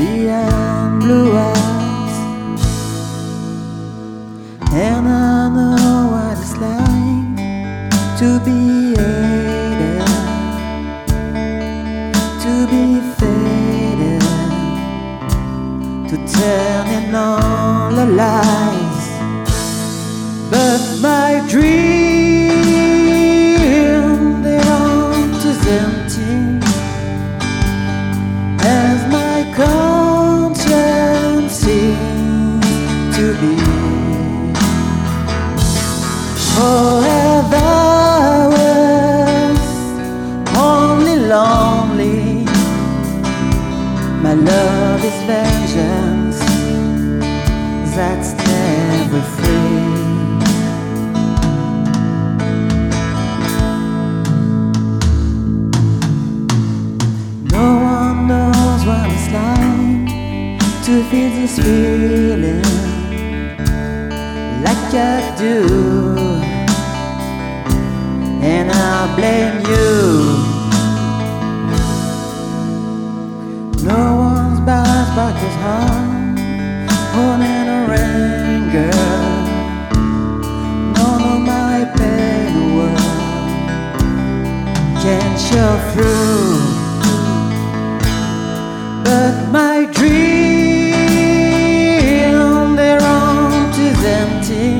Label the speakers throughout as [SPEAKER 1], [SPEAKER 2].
[SPEAKER 1] behind blue eyes, and I know what it's like to be hated, to be faded, to turning on the lights. But my dream, they aren't as empty as my conscience seems to be. Forever was only lonely. My love is vengeance that's never free. No one knows what it's like to feel this feeling like I do, and I blame you. No one's back his heart, holding a anger. None of my pain world can show through. But my dream, they're aren't as empty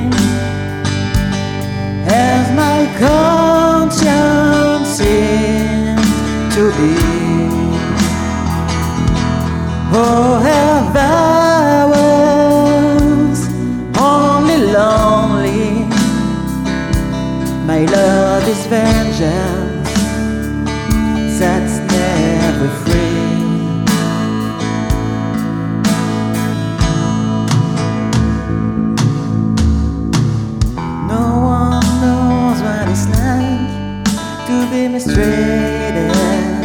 [SPEAKER 1] as my conscience seems to be. Oh, if I was only lonely, my love is vengeance that's never free. No one knows what it's like to be mistreated,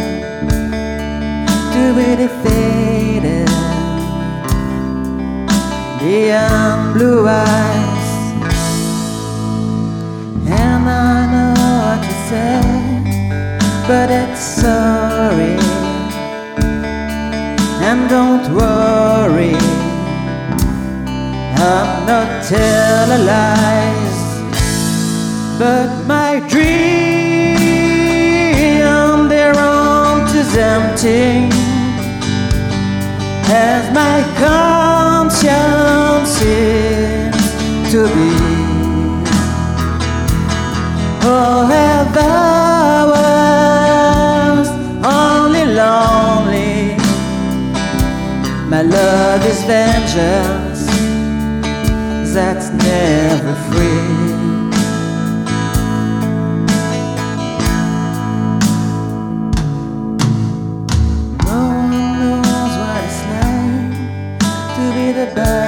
[SPEAKER 1] to be defeated beyond blue eyes. And I know what you said, but it's sorry. And don't worry, I'm not telling lies. But my dream, they're aren't as empty as my conscience seems to be. Oh, if I was only lonely, my love is vengeance that's never free. No one knows what it's like to be the bad